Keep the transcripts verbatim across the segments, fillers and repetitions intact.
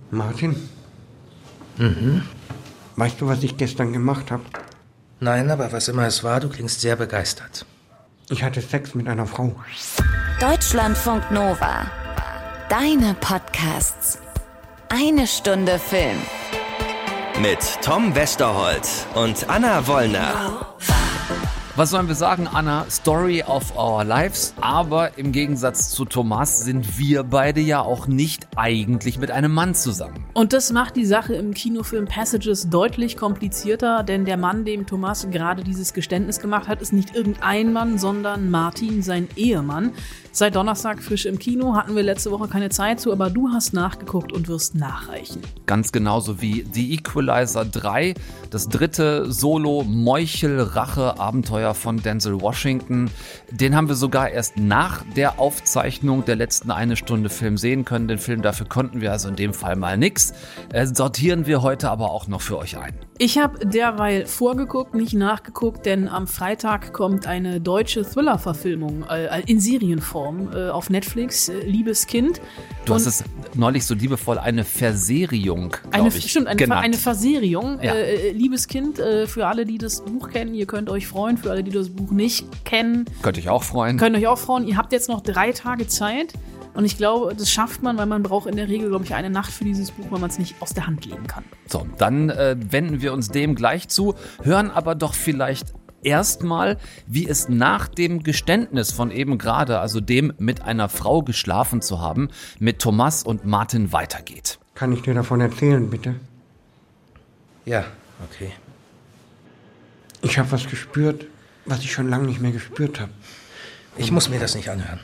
Martin? Mhm. Weißt du, was ich gestern gemacht habe? Nein, aber was immer es war, du klingst sehr begeistert. Ich hatte Sex mit einer Frau. Deutschlandfunk Nova. Deine Podcasts. Eine Stunde Film. Mit Tom Westerholt und Anna Wollner. Was sollen wir sagen, Anna? Story of our lives. Aber im Gegensatz zu Thomas sind wir beide ja auch nicht eigentlich mit einem Mann zusammen. Und das macht die Sache im Kinofilm Passages deutlich komplizierter, denn der Mann, dem Thomas gerade dieses Geständnis gemacht hat, ist nicht irgendein Mann, sondern Martin, sein Ehemann. Seit Donnerstag frisch im Kino, hatten wir letzte Woche keine Zeit zu, aber du hast nachgeguckt und wirst nachreichen. Ganz genauso wie The Equalizer drei, das dritte Solo-Meuchel-Rache-Abenteuer von Denzel Washington. Den haben wir sogar erst nach der Aufzeichnung der letzten eine Stunde Film sehen können. Den Film dafür konnten wir also in dem Fall mal nix. Äh, sortieren wir heute aber auch noch für euch ein. Ich habe derweil vorgeguckt, nicht nachgeguckt, denn am Freitag kommt eine deutsche Thriller-Verfilmung äh, in Serienform äh, auf Netflix, äh, Liebes Kind. Du Und hast es neulich so liebevoll eine Verseriung, glaube ich, Stimmt, eine, genannt. eine Verseriung. Ja. Äh, Liebes Kind, äh, für alle, die das Buch kennen, ihr könnt euch freuen. Für alle, die das Buch nicht kennen, Könnt euch auch freuen. könnt euch auch freuen. Ihr habt jetzt noch drei Tage Zeit. Und ich glaube, das schafft man, weil man braucht in der Regel, glaube ich, eine Nacht für dieses Buch, weil man es nicht aus der Hand legen kann. So, dann äh, wenden wir uns dem gleich zu, hören aber doch vielleicht erstmal, wie es nach dem Geständnis von eben gerade, also dem mit einer Frau geschlafen zu haben, mit Thomas und Martin weitergeht. Kann ich dir davon erzählen, bitte? Ja, okay. Ich habe was gespürt, was ich schon lange nicht mehr gespürt habe. Ich muss mir das nicht anhören.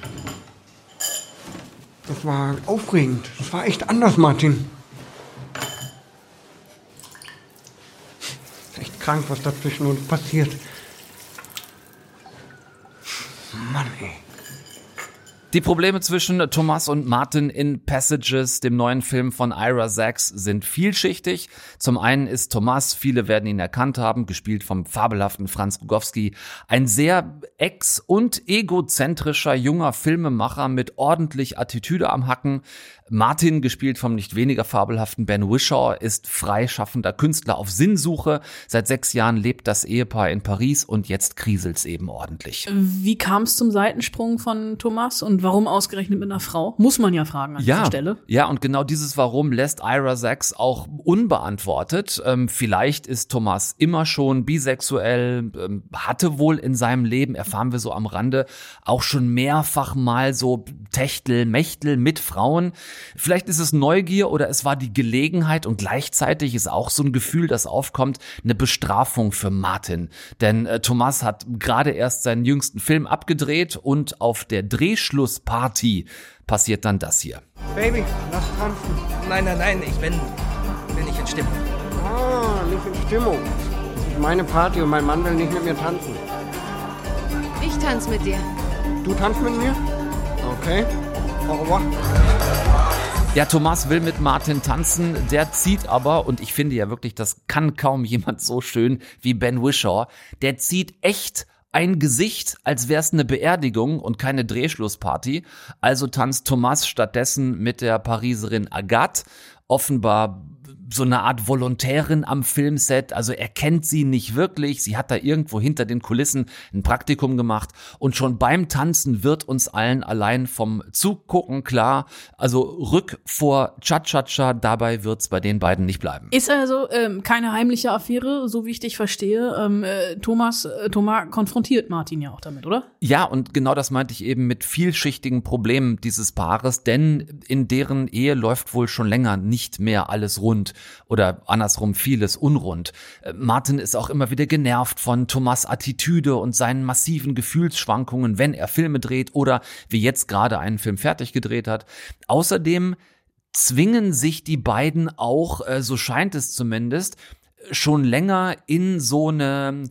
Das war aufregend. Das war echt anders, Martin. Ist echt krank, was da zwischen uns passiert. Mann, ey. Die Probleme zwischen Thomas und Martin in Passages, dem neuen Film von Ira Sachs, sind vielschichtig. Zum einen ist Thomas, viele werden ihn erkannt haben, gespielt vom fabelhaften Franz Rogowski, ein sehr ex- und egozentrischer junger Filmemacher mit ordentlich Attitüde am Hacken. Martin, gespielt vom nicht weniger fabelhaften Ben Whishaw, ist freischaffender Künstler auf Sinnsuche. Seit sechs Jahren lebt das Ehepaar in Paris und jetzt kriselt's eben ordentlich. Wie kam es zum Seitensprung von Thomas und warum ausgerechnet mit einer Frau? Muss man ja fragen an Ja, dieser Stelle. ja, und genau dieses Warum lässt Ira Sachs auch unbeantwortet. Ähm, vielleicht ist Thomas immer schon bisexuell, ähm, hatte wohl in seinem Leben, erfahren wir so am Rande, auch schon mehrfach mal so Techtel, Mechtel mit Frauen. Vielleicht ist es Neugier oder es war die Gelegenheit und gleichzeitig ist auch so ein Gefühl, das aufkommt, eine Bestrafung für Martin. Denn äh, Thomas hat gerade erst seinen jüngsten Film abgedreht und auf der Drehschlussparty passiert dann das hier. Baby, lass tanzen. Nein, nein, nein, ich bin, bin nicht in Stimmung. Ah, nicht in Stimmung. Das ist meine Party und mein Mann will nicht mit mir tanzen. Ich tanze mit dir. Du tanzt mit mir? Okay. Au revoir. Ja, Thomas will mit Martin tanzen, der zieht aber, und ich finde ja wirklich, das kann kaum jemand so schön wie Ben Whishaw, der zieht echt ein Gesicht, als wäre es eine Beerdigung und keine Drehschlussparty. Also tanzt Thomas stattdessen mit der Pariserin Agathe, offenbar so eine Art Volontärin am Filmset, also er kennt sie nicht wirklich, sie hat da irgendwo hinter den Kulissen ein Praktikum gemacht und schon beim Tanzen wird uns allen allein vom Zugucken klar, also rück vor Cha-Cha-Cha, dabei wird's bei den beiden nicht bleiben. Ist also ähm, keine heimliche Affäre, so wie ich dich verstehe. Ähm, äh, Thomas, äh, Thomas konfrontiert Martin ja auch damit, oder? Ja, und genau das meinte ich eben mit vielschichtigen Problemen dieses Paares, denn in deren Ehe läuft wohl schon länger nicht mehr alles rund. Oder andersrum vieles unrund. Martin ist auch immer wieder genervt von Thomas' Attitüde und seinen massiven Gefühlsschwankungen, wenn er Filme dreht oder wie jetzt gerade einen Film fertig gedreht hat. Außerdem zwingen sich die beiden auch, so scheint es zumindest, schon länger in so eine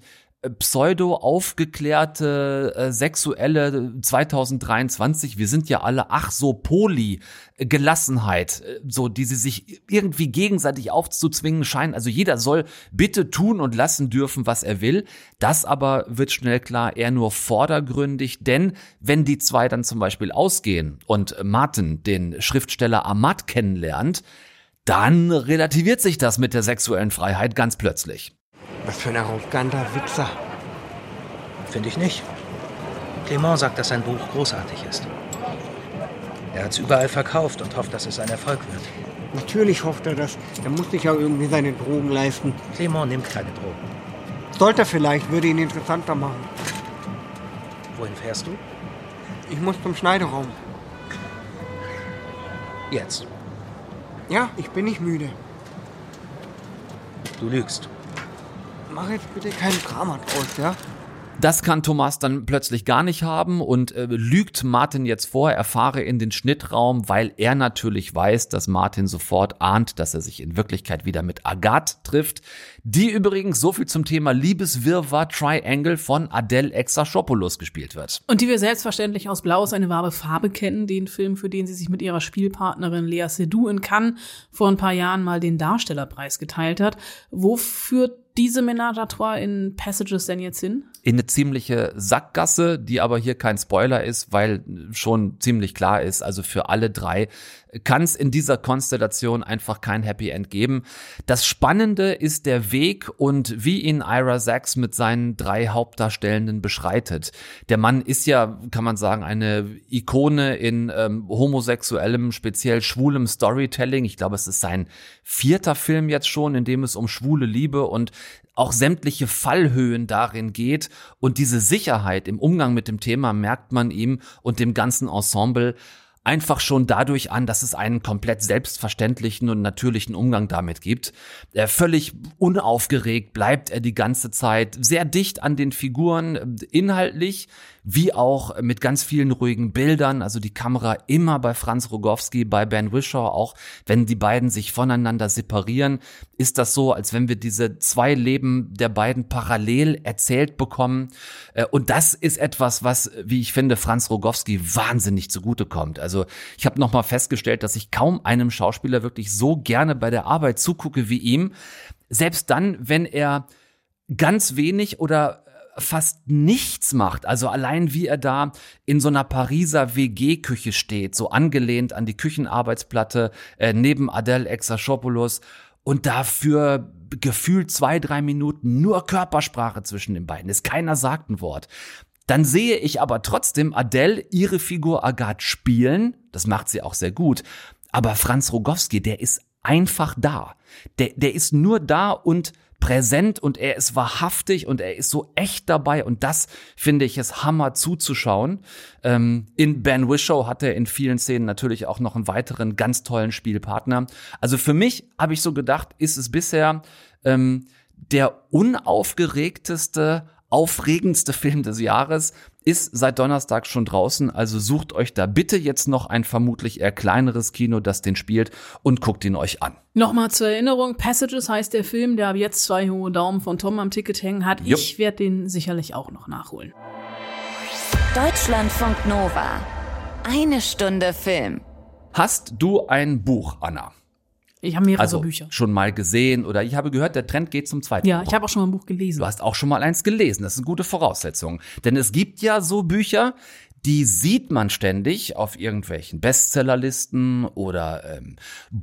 pseudo-aufgeklärte äh, sexuelle zwanzig dreiundzwanzig, wir sind ja alle ach so poly Gelassenheit, äh, so die sie sich irgendwie gegenseitig aufzuzwingen scheinen. Also jeder soll bitte tun und lassen dürfen, was er will. Das aber wird schnell klar eher nur vordergründig, denn wenn die zwei dann zum Beispiel ausgehen und Martin den Schriftsteller Ahmad kennenlernt, dann relativiert sich das mit der sexuellen Freiheit ganz plötzlich. Was für ein arroganter Wichser. Finde ich nicht. Clement sagt, dass sein Buch großartig ist. Er hat es überall verkauft und hofft, dass es ein Erfolg wird. Natürlich hofft er das. Er muss sich ja irgendwie seine Drogen leisten. Clement nimmt keine Drogen. Sollte er vielleicht, würde ihn interessanter machen. Wohin fährst du? Ich muss zum Schneideraum. Jetzt. Ja, ich bin nicht müde. Du lügst. Mach jetzt bitte keinen Drama draus, ja? Das kann Thomas dann plötzlich gar nicht haben und äh, lügt Martin jetzt vor, er fahre in den Schnittraum, weil er natürlich weiß, dass Martin sofort ahnt, dass er sich in Wirklichkeit wieder mit Agathe trifft, die übrigens, so viel zum Thema Liebeswirrwarr Triangle von Adele Exarchopoulos gespielt wird. Und die wir selbstverständlich aus Blau ist eine wahre Farbe kennen, den Film, für den sie sich mit ihrer Spielpartnerin Lea Seydoux in Cannes vor ein paar Jahren mal den Darstellerpreis geteilt hat. Wo führt diese Ménage à Trois in Passages denn jetzt hin? In eine ziemliche Sackgasse, die aber hier kein Spoiler ist, weil schon ziemlich klar ist, also für alle drei kann es in dieser Konstellation einfach kein Happy End geben. Das Spannende ist der Weg und wie ihn Ira Sachs mit seinen drei Hauptdarstellenden beschreitet. Der Mann ist ja, kann man sagen, eine Ikone in ähm, homosexuellem, speziell schwulem Storytelling. Ich glaube, es ist sein vierter Film jetzt schon, in dem es um schwule Liebe und auch sämtliche Fallhöhen darin geht. Und diese Sicherheit im Umgang mit dem Thema merkt man ihm und dem ganzen Ensemble einfach schon dadurch an, dass es einen komplett selbstverständlichen und natürlichen Umgang damit gibt. Er völlig unaufgeregt bleibt er die ganze Zeit, sehr dicht an den Figuren, inhaltlich, wie auch mit ganz vielen ruhigen Bildern, also die Kamera immer bei Franz Rogowski, bei Ben Whishaw, auch wenn die beiden sich voneinander separieren, ist das so, als wenn wir diese zwei Leben der beiden parallel erzählt bekommen. Und das ist etwas, was, wie ich finde, Franz Rogowski wahnsinnig zugutekommt. Also ich habe nochmal festgestellt, dass ich kaum einem Schauspieler wirklich so gerne bei der Arbeit zugucke wie ihm. Selbst dann, wenn er ganz wenig oder fast nichts macht. Also allein wie er da in so einer Pariser W G-Küche steht, so angelehnt an die Küchenarbeitsplatte äh, neben Adele Exarchopoulos und dafür gefühlt zwei, drei Minuten nur Körpersprache zwischen den beiden ist. Keiner sagt ein Wort. Dann sehe ich aber trotzdem Adele ihre Figur Agathe spielen. Das macht sie auch sehr gut. Aber Franz Rogowski, der ist einfach da. Der, der ist nur da und präsent und er ist wahrhaftig und er ist so echt dabei und das finde ich ist Hammer zuzuschauen. Ähm, in Ben Whishaw hat er in vielen Szenen natürlich auch noch einen weiteren ganz tollen Spielpartner. Also für mich habe ich so gedacht, ist es bisher ähm, der unaufgeregteste, aufregendste Film des Jahres, ist seit Donnerstag schon draußen, also sucht euch da bitte jetzt noch ein vermutlich eher kleineres Kino, das den spielt und guckt ihn euch an. Nochmal zur Erinnerung, Passages heißt der Film, der ab jetzt zwei hohe Daumen von Tom am Ticket hängen hat. Jupp. Ich werde den sicherlich auch noch nachholen. Deutschlandfunk Nova. Eine Stunde Film. Hast du ein Buch, Anna? Ich habe mehrere Also Bücher. schon mal gesehen oder ich habe gehört, der Trend geht zum zweiten Ja, Buch. ich habe auch schon mal ein Buch gelesen. Du hast auch schon mal eins gelesen, das ist eine gute Voraussetzung. Denn es gibt ja so Bücher, die sieht man ständig auf irgendwelchen Bestsellerlisten oder ähm,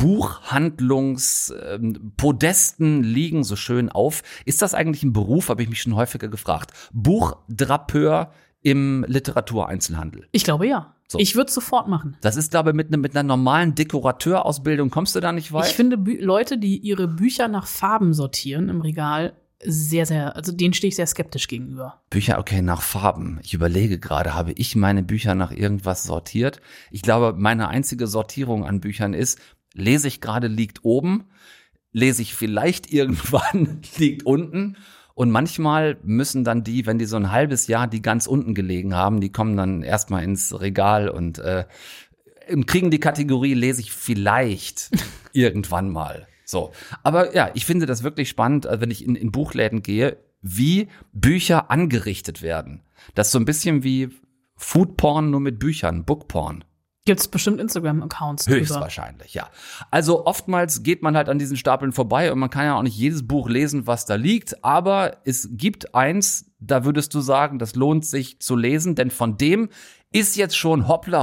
Buchhandlungspodesten ähm, liegen so schön auf. Ist das eigentlich ein Beruf, habe ich mich schon häufiger gefragt. Buchdrapeur im Literatureinzelhandel. Ich glaube ja. So. Ich würde es sofort machen. Das ist, glaube ich, mit, ne, mit einer normalen Dekorateurausbildung kommst du da nicht weit? Ich finde Bü- Leute, die ihre Bücher nach Farben sortieren im Regal, sehr, sehr, also denen stehe ich sehr skeptisch gegenüber. Bücher, okay, nach Farben. Ich überlege gerade, habe ich meine Bücher nach irgendwas sortiert? Ich glaube, meine einzige Sortierung an Büchern ist, lese ich gerade, liegt oben, lese ich vielleicht irgendwann, liegt unten. Und manchmal müssen dann die, wenn die so ein halbes Jahr die ganz unten gelegen haben, die kommen dann erstmal ins Regal und äh, kriegen die Kategorie, lese ich vielleicht irgendwann mal. So, aber ja, ich finde das wirklich spannend, wenn ich in, in Buchläden gehe, wie Bücher angerichtet werden. Das ist so ein bisschen wie Foodporn, nur mit Büchern, Bookporn. Gibt's bestimmt Instagram-Accounts drüber. Höchstwahrscheinlich, ja. Also oftmals geht man halt an diesen Stapeln vorbei und man kann ja auch nicht jedes Buch lesen, was da liegt, aber es gibt eins, da würdest du sagen, das lohnt sich zu lesen, denn von dem ist jetzt schon hoppla hopp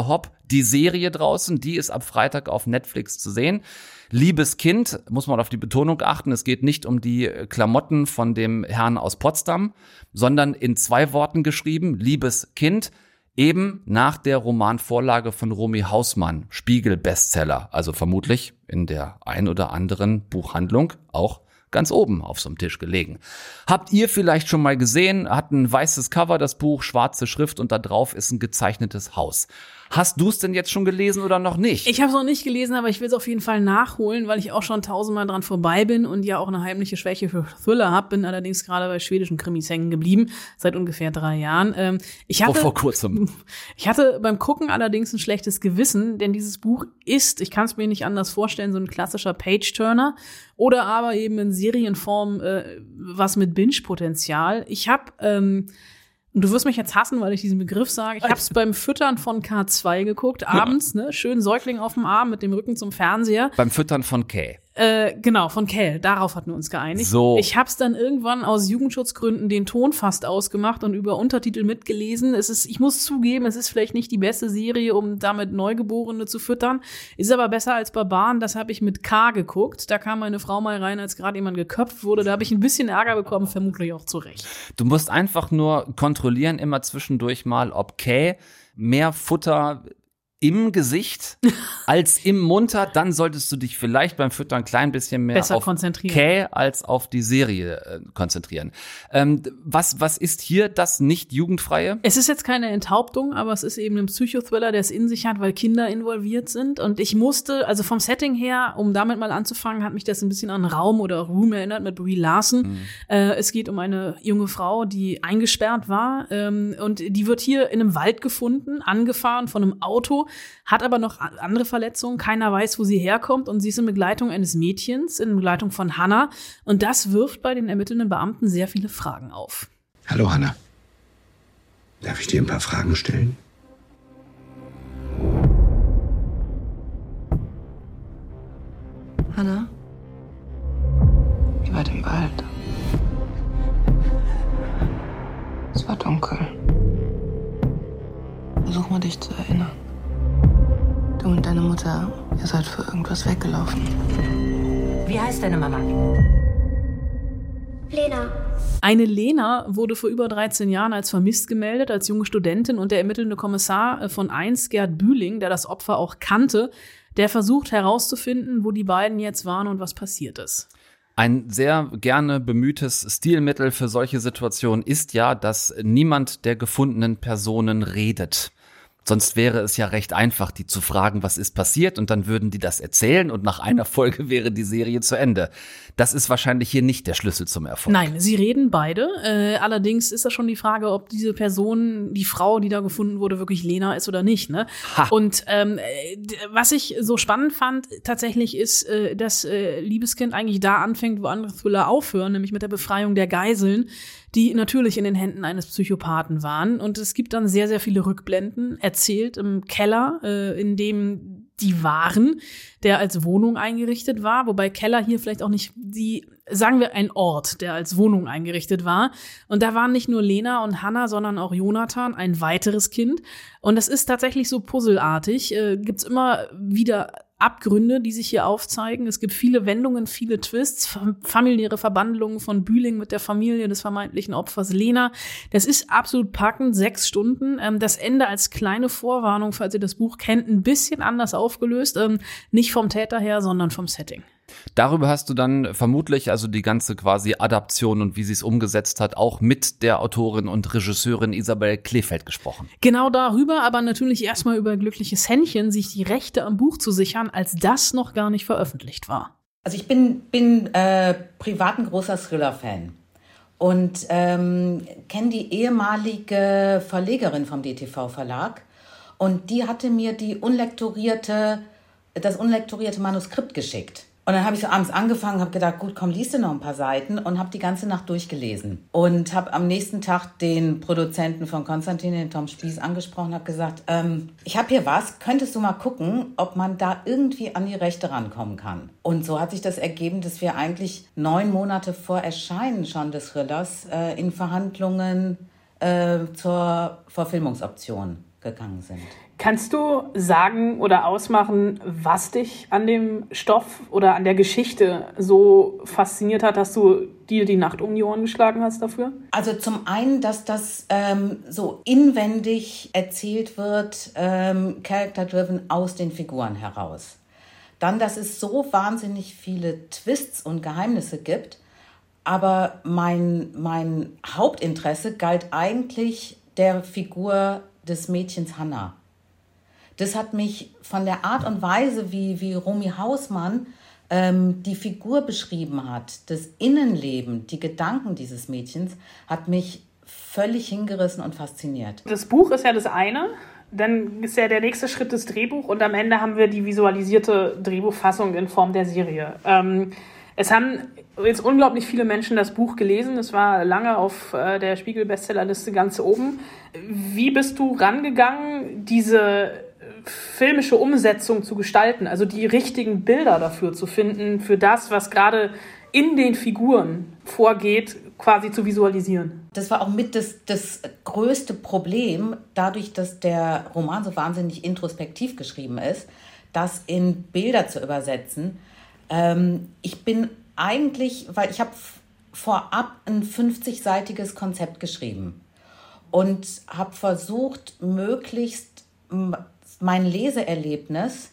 die Serie draußen, die ist ab Freitag auf Netflix zu sehen. Liebes Kind, muss man auf die Betonung achten, es geht nicht um die Klamotten von dem Herrn aus Potsdam, sondern in zwei Worten geschrieben, Liebes Kind, eben nach der Romanvorlage von Romy Hausmann, Spiegel-Bestseller, also vermutlich in der ein oder anderen Buchhandlung auch ganz oben auf so einem Tisch gelegen. Habt ihr vielleicht schon mal gesehen, hat ein weißes Cover, das Buch, schwarze Schrift und da drauf ist ein gezeichnetes Haus. Hast du es denn jetzt schon gelesen oder noch nicht? Ich habe es noch nicht gelesen, aber ich will es auf jeden Fall nachholen, weil ich auch schon tausendmal dran vorbei bin und ja auch eine heimliche Schwäche für Thriller habe. Bin allerdings gerade bei schwedischen Krimis hängen geblieben, seit ungefähr drei Jahren. Ähm, ich hatte, oh, vor kurzem. Ich hatte beim Gucken allerdings ein schlechtes Gewissen, denn dieses Buch ist, ich kann es mir nicht anders vorstellen, so ein klassischer Page-Turner oder aber eben in Serienform äh, was mit Binge-Potenzial. Ich habe ähm, Und du wirst mich jetzt hassen, weil ich diesen Begriff sage. Ich habe es beim Füttern von K zwei geguckt, abends, ne, schön Säugling auf dem Arm mit dem Rücken zum Fernseher. Beim Füttern von Kay. Äh, genau, von Kell. Darauf hatten wir uns geeinigt. So. Ich habe es dann irgendwann aus Jugendschutzgründen den Ton fast ausgemacht und über Untertitel mitgelesen. Es ist, ich muss zugeben, es ist vielleicht nicht die beste Serie, um damit Neugeborene zu füttern. Ist aber besser als Barbaren. Das habe ich mit K geguckt. Da kam meine Frau mal rein, als gerade jemand geköpft wurde. Da habe ich ein bisschen Ärger bekommen, vermutlich auch zu Recht. Du musst einfach nur kontrollieren, immer zwischendurch mal, ob Kay mehr Futter im Gesicht als im Mund hat, dann solltest du dich vielleicht beim Füttern ein klein bisschen mehr Besser auf konzentrieren. Kay als auf die Serie äh, konzentrieren. Ähm, was, was ist hier das nicht jugendfreie? Es ist jetzt keine Enthauptung, aber es ist eben ein Psychothriller, der es in sich hat, weil Kinder involviert sind. Und ich musste, also vom Setting her, um damit mal anzufangen, hat mich das ein bisschen an Raum oder Room erinnert mit Brie Larson. Mhm. Äh, es geht um eine junge Frau, die eingesperrt war ähm, und die wird hier in einem Wald gefunden, angefahren von einem Auto, hat aber noch andere Verletzungen. Keiner weiß, wo sie herkommt und sie ist in Begleitung eines Mädchens, in Begleitung von Hannah. Und das wirft bei den ermittelnden Beamten sehr viele Fragen auf. Hallo, Hannah. Darf ich dir ein paar Fragen stellen? Hannah? Ihr wart im Wald. Es war dunkel. Versuch mal, dich zu erinnern. Du und deine Mutter, ihr seid für irgendwas weggelaufen. Wie heißt deine Mama? Lena. Eine Lena wurde vor über dreizehn Jahren als vermisst gemeldet, als junge Studentin. Und der ermittelnde Kommissar von eins, Gerd Bühling, der das Opfer auch kannte, der versucht herauszufinden, wo die beiden jetzt waren und was passiert ist. Ein sehr gerne bemühtes Stilmittel für solche Situationen ist ja, dass niemand der gefundenen Personen redet. Sonst wäre es ja recht einfach, die zu fragen, was ist passiert, und dann würden die das erzählen und nach einer Folge wäre die Serie zu Ende. Das ist wahrscheinlich hier nicht der Schlüssel zum Erfolg. Nein, sie reden beide. Äh, allerdings ist das schon die Frage, ob diese Person, die Frau, die da gefunden wurde, wirklich Lena ist oder nicht. Ne? Und ähm, was ich so spannend fand, tatsächlich ist, äh, dass äh, Liebeskind eigentlich da anfängt, wo andere Thriller aufhören, nämlich mit der Befreiung der Geiseln, die natürlich in den Händen eines Psychopathen waren. Und es gibt dann sehr, sehr viele Rückblenden, erzählt im Keller, äh, in dem die waren, der als Wohnung eingerichtet war. Wobei Keller hier vielleicht auch nicht die, sagen wir, ein Ort, der als Wohnung eingerichtet war. Und da waren nicht nur Lena und Hannah, sondern auch Jonathan, ein weiteres Kind. Und das ist tatsächlich so puzzelartig. Äh, gibt's immer wieder Abgründe, die sich hier aufzeigen. Es gibt viele Wendungen, viele Twists, familiäre Verbandlungen von Bühling mit der Familie des vermeintlichen Opfers Lena. Das ist absolut packend, sechs Stunden. Ähm, das Ende als kleine Vorwarnung, falls ihr das Buch kennt, ein bisschen anders aufgelöst. Ähm, nicht vom Täter her, sondern vom Setting. Darüber hast du dann vermutlich also die ganze quasi Adaption und wie sie es umgesetzt hat, auch mit der Autorin und Regisseurin Isabel Kleefeld gesprochen. Genau darüber, aber natürlich erstmal über glückliches Händchen, sich die Rechte am Buch zu sichern, als das noch gar nicht veröffentlicht war. Also ich bin, bin äh, privat ein großer Thriller-Fan und ähm, kenne die ehemalige Verlegerin vom D T V-Verlag und die hatte mir die unlektorierte, das unlektorierte Manuskript geschickt. Und dann habe ich so abends angefangen, habe gedacht, gut, komm, liest du noch ein paar Seiten und habe die ganze Nacht durchgelesen. Und habe am nächsten Tag den Produzenten von Konstantin, den Tom Spieß, angesprochen, habe gesagt, ähm, ich habe hier was, könntest du mal gucken, ob man da irgendwie an die Rechte rankommen kann. Und so hat sich das ergeben, dass wir eigentlich neun Monate vor Erscheinen schon des Thrillers äh, in Verhandlungen äh, zur Verfilmungsoption gegangen sind. Kannst du sagen oder ausmachen, was dich an dem Stoff oder an der Geschichte so fasziniert hat, dass du dir die Nacht um die Ohren geschlagen hast dafür? Also zum einen, dass das ähm, so inwendig erzählt wird, ähm, character-driven aus den Figuren heraus. Dann, dass es so wahnsinnig viele Twists und Geheimnisse gibt. Aber mein, mein Hauptinteresse galt eigentlich der Figur des Mädchens Hannah. Das hat mich von der Art und Weise, wie, wie Romy Hausmann ähm, die Figur beschrieben hat, das Innenleben, die Gedanken dieses Mädchens, hat mich völlig hingerissen und fasziniert. Das Buch ist ja das eine, dann ist ja der nächste Schritt das Drehbuch und am Ende haben wir die visualisierte Drehbuchfassung in Form der Serie. Ähm, es haben jetzt unglaublich viele Menschen das Buch gelesen. Es war lange auf äh, der Spiegel-Bestsellerliste ganz oben. Wie bist du rangegangen, diese filmische Umsetzung zu gestalten, also die richtigen Bilder dafür zu finden, für das, was gerade in den Figuren vorgeht, quasi zu visualisieren? Das war auch mit das, das größte Problem, dadurch, dass der Roman so wahnsinnig introspektiv geschrieben ist, das in Bilder zu übersetzen. Ähm, ich bin eigentlich, weil ich habe vorab ein fünfzig-seitiges Konzept geschrieben und habe versucht, möglichst mein Leseerlebnis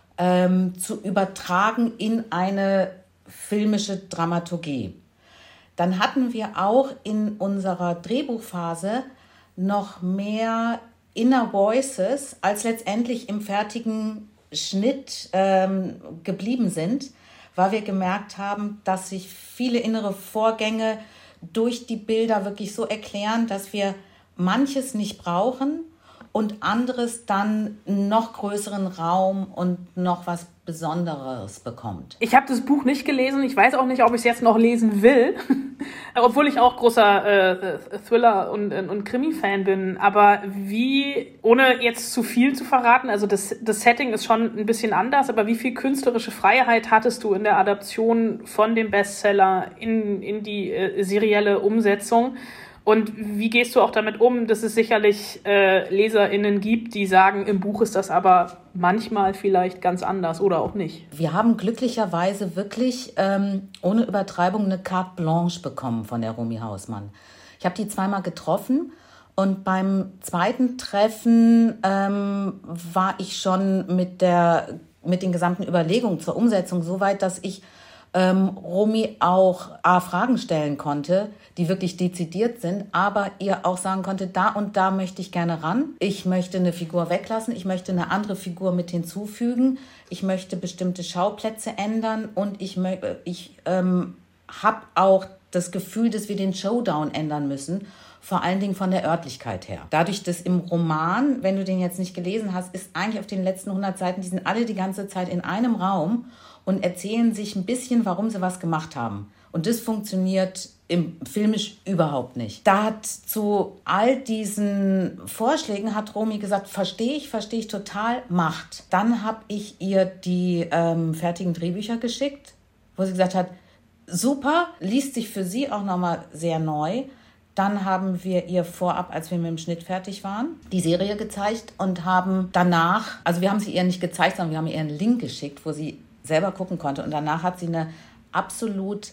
ähm, zu übertragen in eine filmische Dramaturgie. Dann hatten wir auch in unserer Drehbuchphase noch mehr Inner Voices, als letztendlich im fertigen Schnitt ähm, geblieben sind, weil wir gemerkt haben, dass sich viele innere Vorgänge durch die Bilder wirklich so erklären, dass wir manches nicht brauchen und anderes dann noch größeren Raum und noch was Besonderes bekommt. Ich habe das Buch nicht gelesen. Ich weiß auch nicht, ob ich es jetzt noch lesen will, obwohl ich auch großer äh, Thriller- und, und Krimi-Fan bin. Aber wie, ohne jetzt zu viel zu verraten, also das, das Setting ist schon ein bisschen anders, aber wie viel künstlerische Freiheit hattest du in der Adaption von dem Bestseller in, in die äh, serielle Umsetzung? Und wie gehst du auch damit um, dass es sicherlich äh, LeserInnen gibt, die sagen, im Buch ist das aber manchmal vielleicht ganz anders oder auch nicht? Wir haben glücklicherweise wirklich ähm, ohne Übertreibung eine Carte Blanche bekommen von der Romy Hausmann. Ich habe die zweimal getroffen und beim zweiten Treffen ähm, war ich schon mit, der, mit den gesamten Überlegungen zur Umsetzung so weit, dass ich ähm, Romy auch A, Fragen stellen konnte, die wirklich dezidiert sind, aber ihr auch sagen konnte, da und da möchte ich gerne ran. Ich möchte eine Figur weglassen, ich möchte eine andere Figur mit hinzufügen, ich möchte bestimmte Schauplätze ändern und ich, mö- ich ähm, habe auch das Gefühl, dass wir den Showdown ändern müssen, vor allen Dingen von der Örtlichkeit her. Dadurch, dass im Roman, wenn du den jetzt nicht gelesen hast, ist eigentlich auf den letzten hundert Seiten, die sind alle die ganze Zeit in einem Raum und erzählen sich ein bisschen, warum sie was gemacht haben. Und das funktioniert im filmisch überhaupt nicht. Da hat zu all diesen Vorschlägen hat Romy gesagt, verstehe ich, verstehe ich total, macht. Dann habe ich ihr die ähm, fertigen Drehbücher geschickt, wo sie gesagt hat, super, liest sich für sie auch nochmal sehr neu. Dann haben wir ihr vorab, als wir mit dem Schnitt fertig waren, die Serie gezeigt und haben danach, also wir haben sie ihr nicht gezeigt, sondern wir haben ihr einen Link geschickt, wo sie selber gucken konnte. Und danach hat sie eine absolut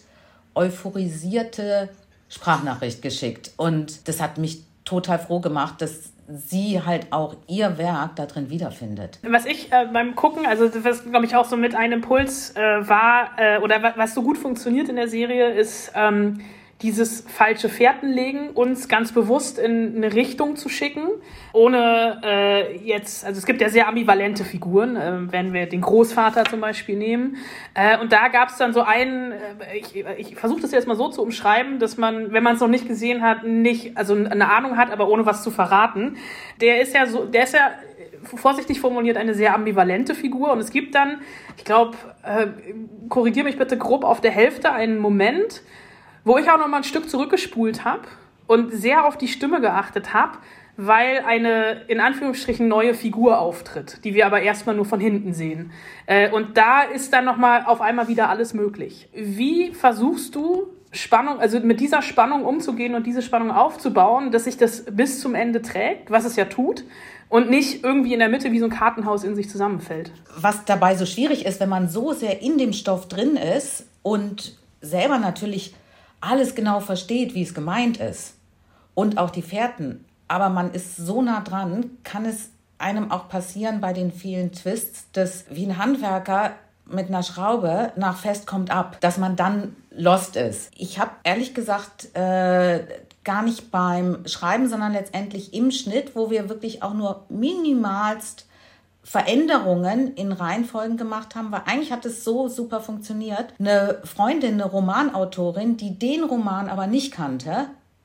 euphorisierte Sprachnachricht geschickt. Und das hat mich total froh gemacht, dass sie halt auch ihr Werk da drin wiederfindet. Was ich äh, beim Gucken, also was glaube ich auch so mit einem Impuls äh, war, äh, oder was, was so gut funktioniert in der Serie, ist ähm, dieses falsche Fährtenlegen, uns ganz bewusst in eine Richtung zu schicken, ohne äh, jetzt, also es gibt ja sehr ambivalente Figuren, äh, wenn wir den Großvater zum Beispiel nehmen. Äh, und da gab es dann so einen, äh, ich, ich versuche das jetzt mal so zu umschreiben, dass man, wenn man es noch nicht gesehen hat, nicht, also eine Ahnung hat, aber ohne was zu verraten. Der ist ja so, der ist ja vorsichtig formuliert eine sehr ambivalente Figur und es gibt dann, ich glaube, äh, korrigiere mich bitte grob, auf der Hälfte einen Moment, wo ich auch noch mal ein Stück zurückgespult habe und sehr auf die Stimme geachtet habe, weil eine, in Anführungsstrichen, neue Figur auftritt, die wir aber erstmal nur von hinten sehen. Äh, und da ist dann noch mal auf einmal wieder alles möglich. Wie versuchst du, Spannung, also mit dieser Spannung umzugehen und diese Spannung aufzubauen, dass sich das bis zum Ende trägt, was es ja tut, und nicht irgendwie in der Mitte wie so ein Kartenhaus in sich zusammenfällt. Was dabei so schwierig ist, wenn man so sehr in dem Stoff drin ist und selber natürlich alles genau versteht, wie es gemeint ist und auch die Fährten, aber man ist so nah dran, kann es einem auch passieren bei den vielen Twists, dass wie ein Handwerker mit einer Schraube nach Fest kommt ab, dass man dann lost ist. Ich habe ehrlich gesagt äh, gar nicht beim Schreiben, sondern letztendlich im Schnitt, wo wir wirklich auch nur minimalst Veränderungen in Reihenfolgen gemacht haben, weil eigentlich hat es so super funktioniert. Eine Freundin, eine Romanautorin, die den Roman aber nicht kannte,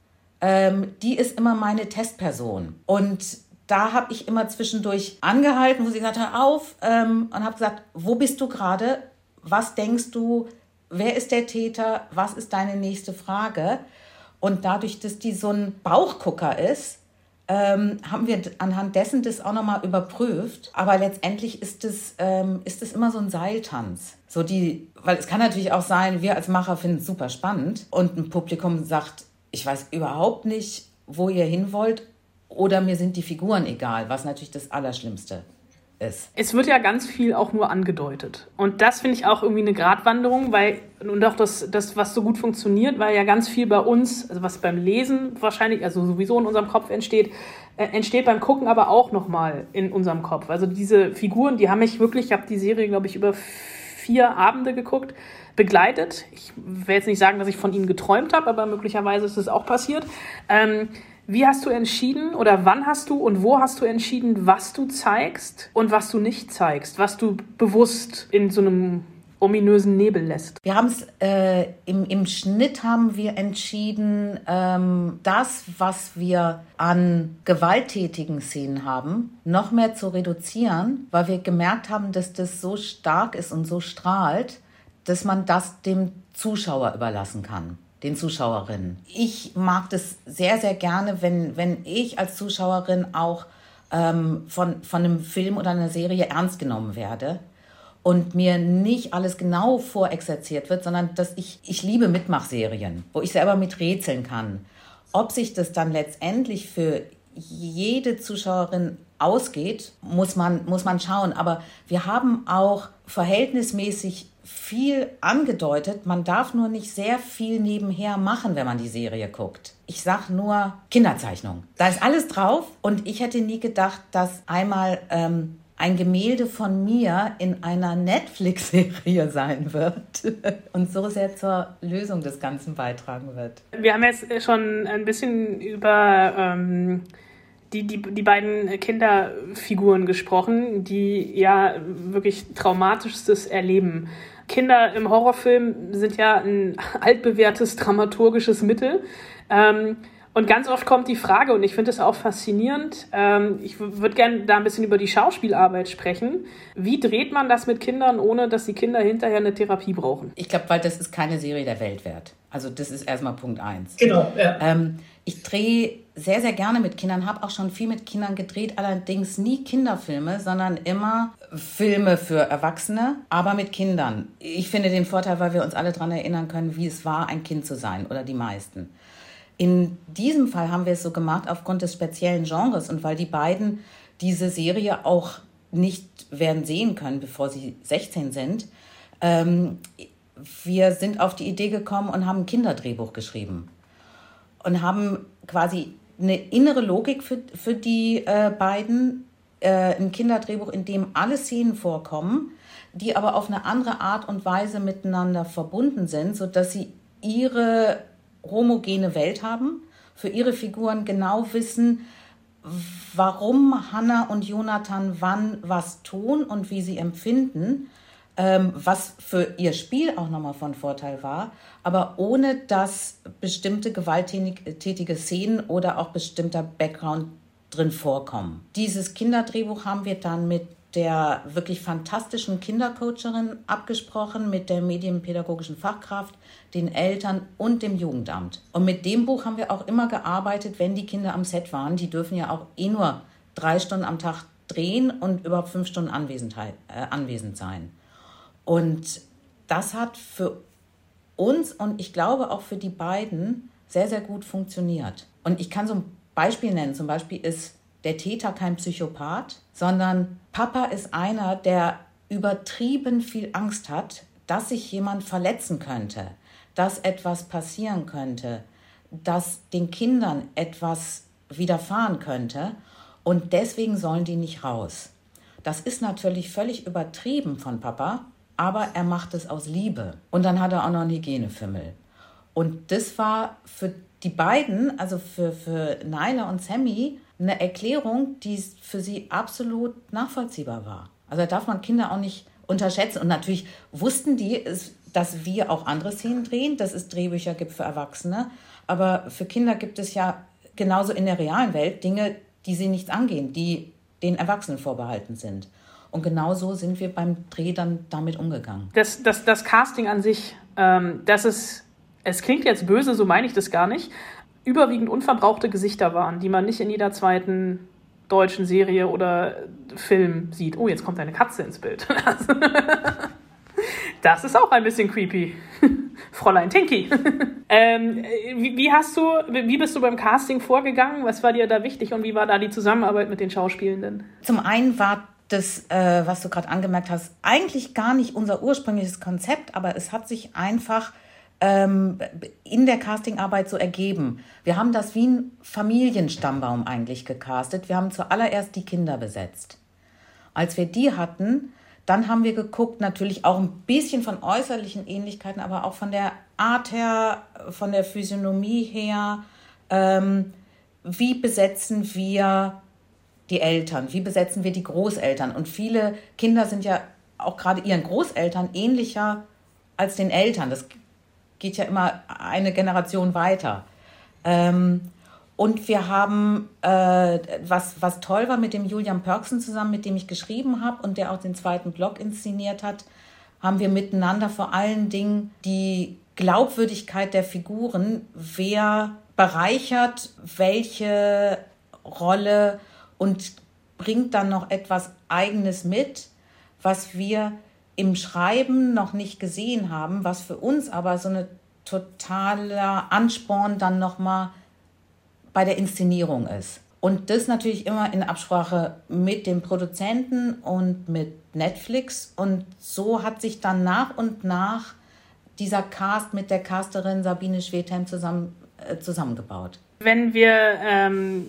ähm, die ist immer meine Testperson. Und da habe ich immer zwischendurch angehalten, wo sie gesagt hat, hör auf, ähm, und habe gesagt, wo bist du gerade? Was denkst du? Wer ist der Täter? Was ist deine nächste Frage? Und dadurch, dass die so ein Bauchgucker ist, ähm, haben wir anhand dessen das auch nochmal überprüft. Aber letztendlich ist es, ähm, ist es immer so ein Seiltanz. So die, weil es kann natürlich auch sein, wir als Macher finden es super spannend und ein Publikum sagt, ich weiß überhaupt nicht, wo ihr hin wollt, oder mir sind die Figuren egal, was natürlich das Allerschlimmste ist. Es wird ja ganz viel auch nur angedeutet. Und das finde ich auch irgendwie eine Gratwanderung, weil, und auch das, das, was so gut funktioniert, weil ja ganz viel bei uns, also was beim Lesen wahrscheinlich, also sowieso in unserem Kopf entsteht, äh, entsteht beim Gucken aber auch nochmal in unserem Kopf. Also diese Figuren, die haben mich wirklich, ich habe die Serie, glaube ich, über vier Abende geguckt, begleitet. Ich will jetzt nicht sagen, dass ich von ihnen geträumt habe, aber möglicherweise ist es auch passiert. Ähm, Wie hast du entschieden oder wann hast du und wo hast du entschieden, was du zeigst und was du nicht zeigst, was du bewusst in so einem ominösen Nebel lässt? Wir haben es äh, im, im Schnitt haben wir entschieden, ähm, das, was wir an gewalttätigen Szenen haben, noch mehr zu reduzieren, weil wir gemerkt haben, dass das so stark ist und so strahlt, dass man das dem Zuschauer überlassen kann. Den Zuschauerinnen. Ich mag das sehr, sehr gerne, wenn, wenn ich als Zuschauerin auch ähm, von, von einem Film oder einer Serie ernst genommen werde und mir nicht alles genau vorexerziert wird, sondern dass ich, ich liebe Mitmachserien, wo ich selber mit rätseln kann. Ob sich das dann letztendlich für jede Zuschauerin ausgeht, muss man, muss man schauen. Aber wir haben auch verhältnismäßig viel angedeutet. Man darf nur nicht sehr viel nebenher machen, wenn man die Serie guckt. Ich sag nur Kinderzeichnung. Da ist alles drauf und ich hätte nie gedacht, dass einmal ähm, ein Gemälde von mir in einer Netflix-Serie sein wird und so sehr zur Lösung des Ganzen beitragen wird. Wir haben jetzt schon ein bisschen über ähm, die, die, die beiden Kinderfiguren gesprochen, die ja wirklich Traumatischstes erleben. Kinder im Horrorfilm sind ja ein altbewährtes dramaturgisches Mittel. Ähm, und ganz oft kommt die Frage, und ich finde es auch faszinierend, ähm, ich w- würde gerne da ein bisschen über die Schauspielarbeit sprechen. Wie dreht man das mit Kindern, ohne dass die Kinder hinterher eine Therapie brauchen? Ich glaube, weil das ist keine Serie der Welt wert. Also das ist erstmal Punkt eins. Genau, ja. Ähm, ich drehe sehr, sehr gerne mit Kindern, habe auch schon viel mit Kindern gedreht, allerdings nie Kinderfilme, sondern immer Filme für Erwachsene, aber mit Kindern. Ich finde den Vorteil, weil wir uns alle daran erinnern können, wie es war, ein Kind zu sein, oder die meisten. In diesem Fall haben wir es so gemacht aufgrund des speziellen Genres und weil die beiden diese Serie auch nicht werden sehen können, bevor sie sechzehn sind. Ähm, wir sind auf die Idee gekommen und haben ein Kinderdrehbuch geschrieben und haben quasi eine innere Logik für, für die äh, beiden, äh, ein Kinderdrehbuch, in dem alle Szenen vorkommen, die aber auf eine andere Art und Weise miteinander verbunden sind, sodass sie ihre homogene Welt haben, für ihre Figuren genau wissen, warum Hannah und Jonathan wann was tun und wie sie empfinden, ähm, was für ihr Spiel auch nochmal von Vorteil war, aber ohne dass bestimmte gewalttätige Szenen oder auch bestimmter Background drin vorkommen. Dieses Kinderdrehbuch haben wir dann mit der wirklich fantastischen Kindercoacherin abgesprochen, mit der medienpädagogischen Fachkraft, den Eltern und dem Jugendamt. Und mit dem Buch haben wir auch immer gearbeitet, wenn die Kinder am Set waren. Die dürfen ja auch eh nur drei Stunden am Tag drehen und überhaupt fünf Stunden anwesend, äh, anwesend sein. Und das hat für uns und ich glaube auch für die beiden sehr, sehr gut funktioniert. Und ich kann so ein Beispiel nennen. Zum Beispiel ist der Täter kein Psychopath, sondern Papa ist einer, der übertrieben viel Angst hat, dass sich jemand verletzen könnte, dass etwas passieren könnte, dass den Kindern etwas widerfahren könnte und deswegen sollen die nicht raus. Das ist natürlich völlig übertrieben von Papa, aber er macht es aus Liebe. Und dann hat er auch noch einen Hygienefimmel. Und das war für die beiden, also für, für Naila und Sammy, eine Erklärung, die für sie absolut nachvollziehbar war. Also da darf man Kinder auch nicht unterschätzen. Und natürlich wussten die, dass wir auch andere Szenen drehen, dass es Drehbücher gibt für Erwachsene. Aber für Kinder gibt es ja genauso in der realen Welt Dinge, die sie nichts angehen, die den Erwachsenen vorbehalten sind. Und genau so sind wir beim Dreh dann damit umgegangen. Das, das, das Casting an sich, ähm, das ist, es klingt jetzt böse, so meine ich das gar nicht, überwiegend unverbrauchte Gesichter waren, die man nicht in jeder zweiten deutschen Serie oder Film sieht. Oh, jetzt kommt eine Katze ins Bild. Das ist auch ein bisschen creepy. Fräulein Tinky. ähm, wie, wie, hast du, wie bist du beim Casting vorgegangen? Was war dir da wichtig und wie war da die Zusammenarbeit mit den Schauspielenden? Zum einen war das, äh, was du gerade angemerkt hast, eigentlich gar nicht unser ursprüngliches Konzept, aber es hat sich einfach ähm, in der Castingarbeit so ergeben. Wir haben das wie ein Familienstammbaum eigentlich gecastet. Wir haben zuallererst die Kinder besetzt. Als wir die hatten, dann haben wir geguckt, natürlich auch ein bisschen von äußerlichen Ähnlichkeiten, aber auch von der Art her, von der Physiognomie her. Ähm, wie besetzen wir die Eltern? Wie besetzen wir die Großeltern? Und viele Kinder sind ja auch gerade ihren Großeltern ähnlicher als den Eltern. Das geht ja immer eine Generation weiter. Ähm, Und wir haben, äh, was, was toll war mit dem Julian Pörksen zusammen, mit dem ich geschrieben habe und der auch den zweiten Block inszeniert hat, haben wir miteinander vor allen Dingen die Glaubwürdigkeit der Figuren, wer bereichert welche Rolle und bringt dann noch etwas Eigenes mit, was wir im Schreiben noch nicht gesehen haben, was für uns aber so ein totaler Ansporn dann nochmal bei der Inszenierung ist. Und das natürlich immer in Absprache mit dem Produzenten und mit Netflix. Und so hat sich dann nach und nach dieser Cast mit der Casterin Sabine Schwedhelm zusammen, äh, zusammengebaut. Wenn wir ähm,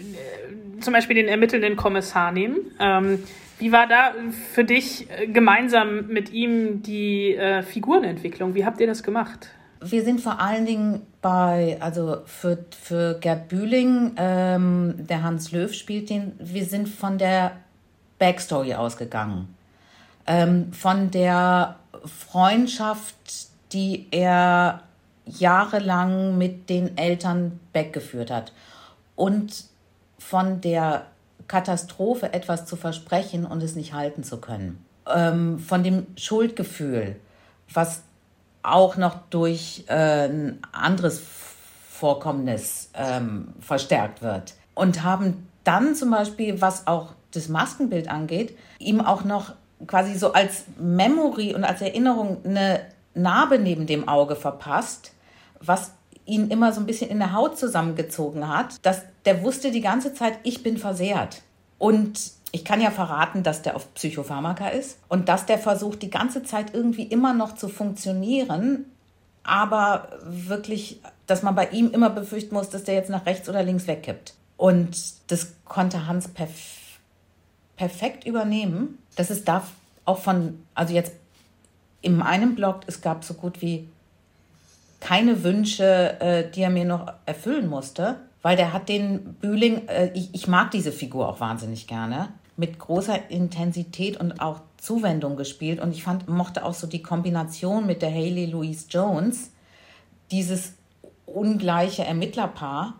zum Beispiel den ermittelnden Kommissar nehmen, ähm, wie war da für dich gemeinsam mit ihm die äh, Figurenentwicklung? Wie habt ihr das gemacht? Wir sind vor allen Dingen bei, also für, für Gerd Bühling, ähm, der Hans Löw spielt den, wir sind von der Backstory ausgegangen. Ähm, von der Freundschaft, die er jahrelang mit den Eltern weggeführt hat. Und von der Katastrophe, etwas zu versprechen und es nicht halten zu können. Ähm, von dem Schuldgefühl, was auch noch durch äh, ein anderes Vorkommnis ähm, verstärkt wird. Und haben dann zum Beispiel, was auch das Maskenbild angeht, ihm auch noch quasi so als Memory und als Erinnerung eine Narbe neben dem Auge verpasst, was ihn immer so ein bisschen in der Haut zusammengezogen hat. Dass der wusste die ganze Zeit, ich bin versehrt. Und ich kann ja verraten, dass der auf Psychopharmaka ist und dass der versucht, die ganze Zeit irgendwie immer noch zu funktionieren, aber wirklich, dass man bei ihm immer befürchten muss, dass der jetzt nach rechts oder links wegkippt. Und das konnte Hans perf- perfekt übernehmen. Das ist da auch von, also jetzt in meinem Blog, es gab so gut wie keine Wünsche, äh, die er mir noch erfüllen musste, weil der hat den Bühling, äh, ich, ich mag diese Figur auch wahnsinnig gerne, mit großer Intensität und auch Zuwendung gespielt. Und ich fand, mochte auch so die Kombination mit der Hayley Louise Jones, dieses ungleiche Ermittlerpaar,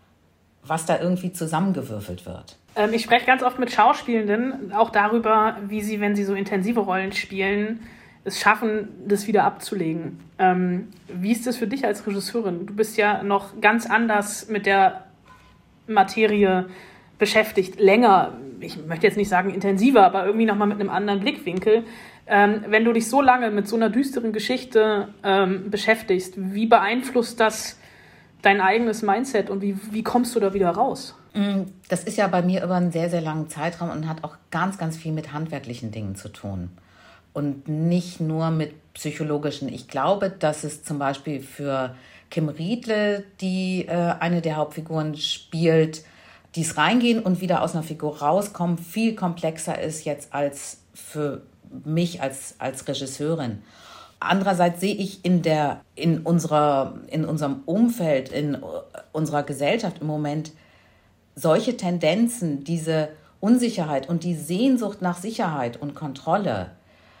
was da irgendwie zusammengewürfelt wird. Ähm, ich spreche ganz oft mit Schauspielenden auch darüber, wie sie, wenn sie so intensive Rollen spielen, es schaffen, das wieder abzulegen. Ähm, wie ist das für dich als Regisseurin? Du bist ja noch ganz anders mit der Materie beschäftigt, länger ich möchte jetzt nicht sagen intensiver, aber irgendwie nochmal mit einem anderen Blickwinkel. Ähm, wenn du dich so lange mit so einer düsteren Geschichte ähm, beschäftigst, wie beeinflusst das dein eigenes Mindset und wie, wie kommst du da wieder raus? Das ist ja bei mir über einen sehr, sehr langen Zeitraum und hat auch ganz, ganz viel mit handwerklichen Dingen zu tun. Und nicht nur mit psychologischen. Ich glaube, dass es zum Beispiel für Kim Riedle, die äh, eine der Hauptfiguren spielt, dies Reingehen und wieder aus einer Figur rauskommen, viel komplexer ist jetzt als für mich als, als Regisseurin. Andererseits sehe ich in, der, in, unserer, in unserem Umfeld, in unserer Gesellschaft im Moment solche Tendenzen, diese Unsicherheit und die Sehnsucht nach Sicherheit und Kontrolle,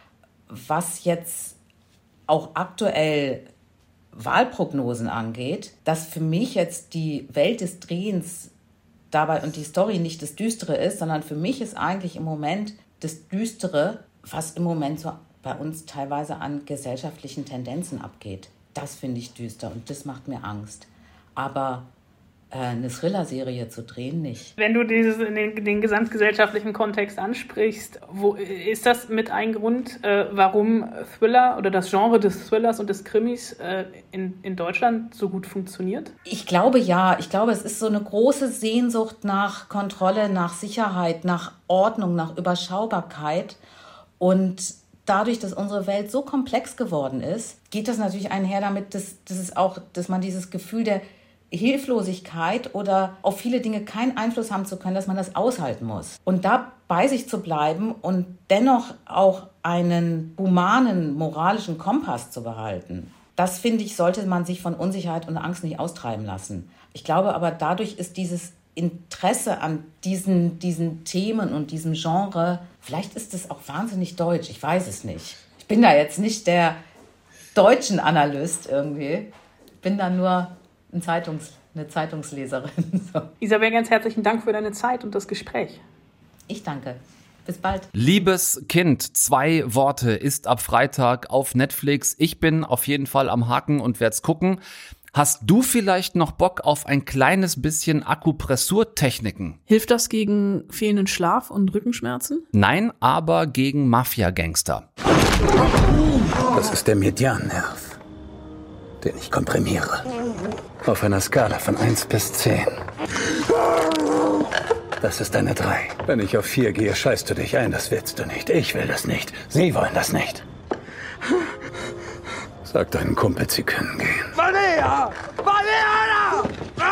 was jetzt auch aktuell Wahlprognosen angeht, dass für mich jetzt die Welt des Drehens dabei und die Story nicht das Düstere ist, sondern für mich ist eigentlich im Moment das Düstere, was im Moment so bei uns teilweise an gesellschaftlichen Tendenzen abgeht. Das finde ich düster und das macht mir Angst. Aber eine Thriller-Serie zu drehen, nicht. Wenn du dieses, den, den gesamtgesellschaftlichen Kontext ansprichst, wo, ist das mit ein Grund, äh, warum Thriller oder das Genre des Thrillers und des Krimis äh, in, in Deutschland so gut funktioniert? Ich glaube ja. Ich glaube, es ist so eine große Sehnsucht nach Kontrolle, nach Sicherheit, nach Ordnung, nach Überschaubarkeit. Und dadurch, dass unsere Welt so komplex geworden ist, geht das natürlich einher damit, dass, dass, es auch, dass man dieses Gefühl der Hilflosigkeit oder auf viele Dinge keinen Einfluss haben zu können, dass man das aushalten muss. Und da bei sich zu bleiben und dennoch auch einen humanen, moralischen Kompass zu behalten, das, finde ich, sollte man sich von Unsicherheit und Angst nicht austreiben lassen. Ich glaube aber, dadurch ist dieses Interesse an diesen, diesen Themen und diesem Genre, vielleicht ist es auch wahnsinnig deutsch, ich weiß es nicht. Ich bin da jetzt nicht der deutschen Analyst irgendwie, ich bin da nur Ein Zeitungs-, eine Zeitungsleserin. So. Isabel, ganz herzlichen Dank für deine Zeit und das Gespräch. Ich danke. Bis bald. Liebes Kind, zwei Worte, ist ab Freitag auf Netflix. Ich bin auf jeden Fall am Haken und werd's gucken. Hast du vielleicht noch Bock auf ein kleines bisschen Akupressurtechniken? Hilft das gegen fehlenden Schlaf und Rückenschmerzen? Nein, aber gegen Mafia-Gangster. Das ist der Mediannerv, den ich komprimiere. Auf einer Skala von eins bis zehn. Das ist eine drei. Wenn ich auf vier gehe, scheißt du dich ein. Das willst du nicht. Ich will das nicht. Sie wollen das nicht. Sag deinen Kumpels, sie können gehen. Valeria! Valeria!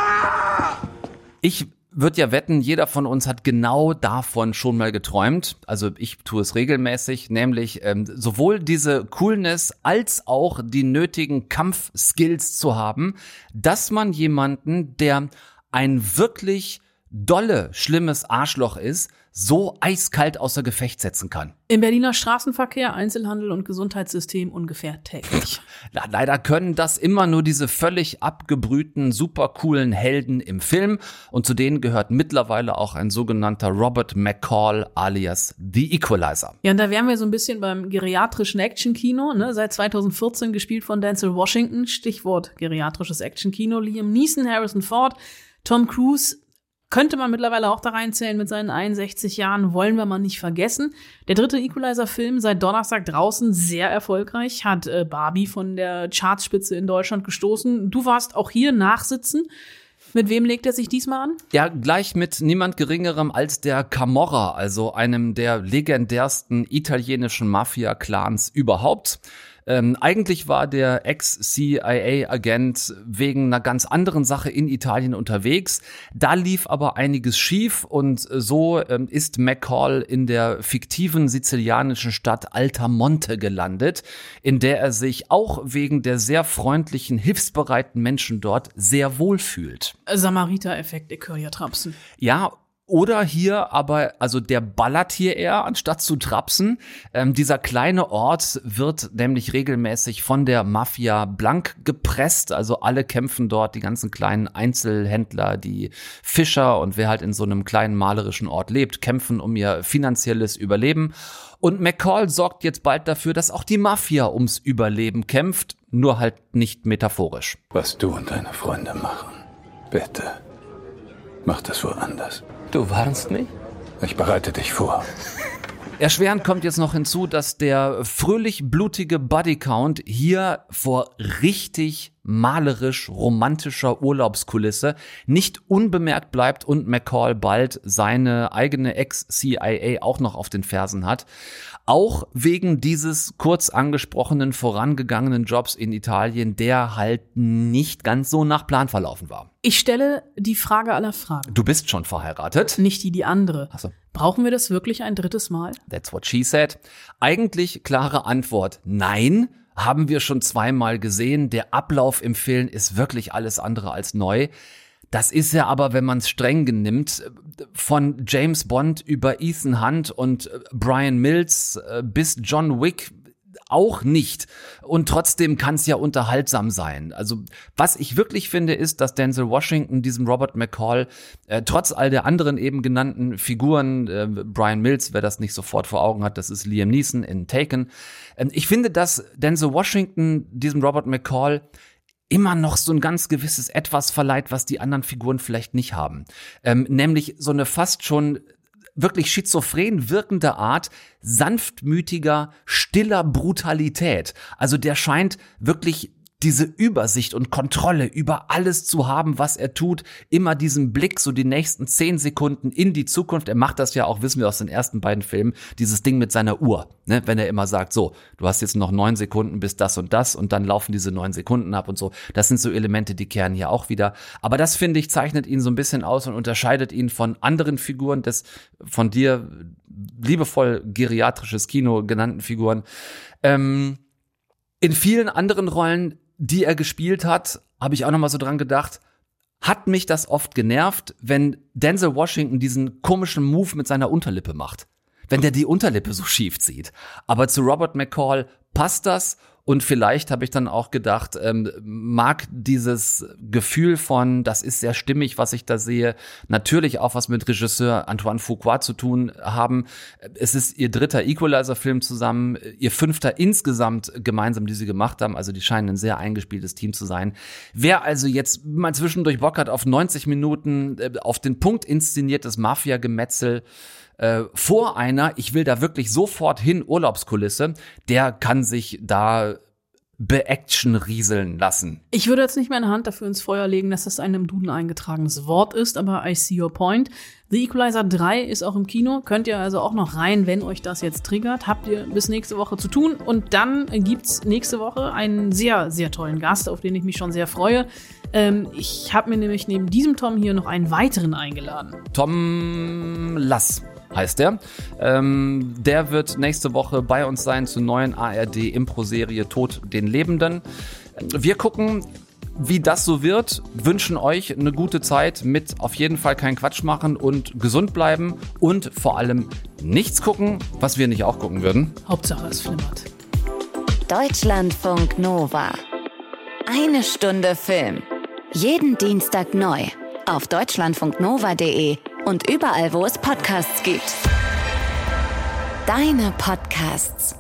Ah! Ich würde ja wetten, jeder von uns hat genau davon schon mal geträumt. Also ich tue es regelmäßig, nämlich ähm, sowohl diese Coolness als auch die nötigen Kampfskills zu haben, dass man jemanden, der ein wirklich dolle, schlimmes Arschloch ist, so eiskalt außer Gefecht setzen kann. Im Berliner Straßenverkehr, Einzelhandel und Gesundheitssystem ungefähr täglich. Leider können das immer nur diese völlig abgebrühten, super coolen Helden im Film. Und zu denen gehört mittlerweile auch ein sogenannter Robert McCall alias The Equalizer. Ja, und da wären wir so ein bisschen beim geriatrischen Actionkino, ne? Seit zweitausendvierzehn gespielt von Denzel Washington. Stichwort geriatrisches Actionkino. Liam Neeson, Harrison Ford, Tom Cruise. Könnte man mittlerweile auch da reinzählen mit seinen einundsechzig Jahren, wollen wir mal nicht vergessen. Der dritte Equalizer-Film seit Donnerstag draußen, sehr erfolgreich, hat äh, Barbie von der Chartspitze in Deutschland gestoßen. Du warst auch hier nachsitzen. Mit wem legt er sich diesmal an? Ja, gleich mit niemand Geringerem als der Camorra, also einem der legendärsten italienischen Mafia-Clans überhaupt. Ähm, eigentlich war der Ex-C I A-Agent wegen einer ganz anderen Sache in Italien unterwegs. Da lief aber einiges schief und so ähm, ist McCall in der fiktiven sizilianischen Stadt Altamonte gelandet, in der er sich auch wegen der sehr freundlichen, hilfsbereiten Menschen dort sehr wohl fühlt. Samariter-Effekt, ich höre ja Trapsen. Ja, oder hier aber, also der ballert hier eher, anstatt zu trapsen. Ähm, dieser kleine Ort wird nämlich regelmäßig von der Mafia blank gepresst. Also alle kämpfen dort, die ganzen kleinen Einzelhändler, die Fischer und wer halt in so einem kleinen malerischen Ort lebt, kämpfen um ihr finanzielles Überleben. Und McCall sorgt jetzt bald dafür, dass auch die Mafia ums Überleben kämpft, nur halt nicht metaphorisch. Was du und deine Freunde machen, bitte, mach das woanders. Du warnst mich? Ich bereite dich vor. Erschwerend kommt jetzt noch hinzu, dass der fröhlich blutige Bodycount hier vor richtig malerisch romantischer Urlaubskulisse nicht unbemerkt bleibt und McCall bald seine eigene Ex-C I A auch noch auf den Fersen hat. Auch wegen dieses kurz angesprochenen vorangegangenen Jobs in Italien, der halt nicht ganz so nach Plan verlaufen war. Ich stelle die Frage aller Fragen. Du bist schon verheiratet? Nicht die, die andere. Ach so. Brauchen wir das wirklich ein drittes Mal? That's what she said. Eigentlich klare Antwort, nein. Haben wir schon zweimal gesehen. Der Ablauf im Film ist wirklich alles andere als neu. Das ist ja aber, wenn man es streng nimmt, von James Bond über Ethan Hunt und Brian Mills bis John Wick auch nicht. Und trotzdem kann es ja unterhaltsam sein. Also was ich wirklich finde, ist, dass Denzel Washington diesem Robert McCall äh, trotz all der anderen eben genannten Figuren, äh, Brian Mills, wer das nicht sofort vor Augen hat, das ist Liam Neeson in Taken. Äh, ich finde, dass Denzel Washington diesem Robert McCall immer noch so ein ganz gewisses Etwas verleiht, was die anderen Figuren vielleicht nicht haben. Ähm, nämlich so eine fast schon wirklich schizophren wirkende Art sanftmütiger, stiller Brutalität. Also der scheint wirklich diese Übersicht und Kontrolle über alles zu haben, was er tut. Immer diesen Blick, so die nächsten zehn Sekunden in die Zukunft. Er macht das ja auch, wissen wir aus den ersten beiden Filmen, dieses Ding mit seiner Uhr. Ne? Wenn er immer sagt, so, du hast jetzt noch neun Sekunden bis das und das und dann laufen diese neun Sekunden ab und so. Das sind so Elemente, die kehren hier auch wieder. Aber das, finde ich, zeichnet ihn so ein bisschen aus und unterscheidet ihn von anderen Figuren des von dir liebevoll geriatrisches Kino genannten Figuren. Ähm, in vielen anderen Rollen, die er gespielt hat, habe ich auch noch mal so dran gedacht, hat mich das oft genervt, wenn Denzel Washington diesen komischen Move mit seiner Unterlippe macht. Wenn der die Unterlippe so schief zieht. Aber zu Robert McCall passt das. Und vielleicht habe ich dann auch gedacht, ähm, mag dieses Gefühl von, das ist sehr stimmig, was ich da sehe, natürlich auch was mit Regisseur Antoine Fuqua zu tun haben. Es ist ihr dritter Equalizer-Film zusammen, ihr fünfter insgesamt gemeinsam, die sie gemacht haben. Also die scheinen ein sehr eingespieltes Team zu sein. Wer also jetzt mal zwischendurch Bock hat auf neunzig Minuten, äh, auf den Punkt inszeniertes Mafia-Gemetzel, Äh, vor einer, ich will da wirklich sofort hin, Urlaubskulisse, der kann sich da be-Action rieseln lassen. Ich würde jetzt nicht meine Hand dafür ins Feuer legen, dass das ein im Duden eingetragenes Wort ist, aber I see your point. The Equalizer drei ist auch im Kino, könnt ihr also auch noch rein, wenn euch das jetzt triggert. Habt ihr bis nächste Woche zu tun und dann gibt's nächste Woche einen sehr, sehr tollen Gast, auf den ich mich schon sehr freue. Ähm, ich habe mir nämlich neben diesem Tom hier noch einen weiteren eingeladen. Tom Lass heißt der. Ähm, der wird nächste Woche bei uns sein zur neuen A R D-Impro-Serie Tod den Lebenden. Wir gucken, wie das so wird, wünschen euch eine gute Zeit mit auf jeden Fall keinen Quatsch machen und gesund bleiben und vor allem nichts gucken, was wir nicht auch gucken würden. Hauptsache es flimmert. Deutschlandfunk Nova. Eine Stunde Film. Jeden Dienstag neu. Auf deutschlandfunknova punkt de und überall, wo es Podcasts gibt. Deine Podcasts.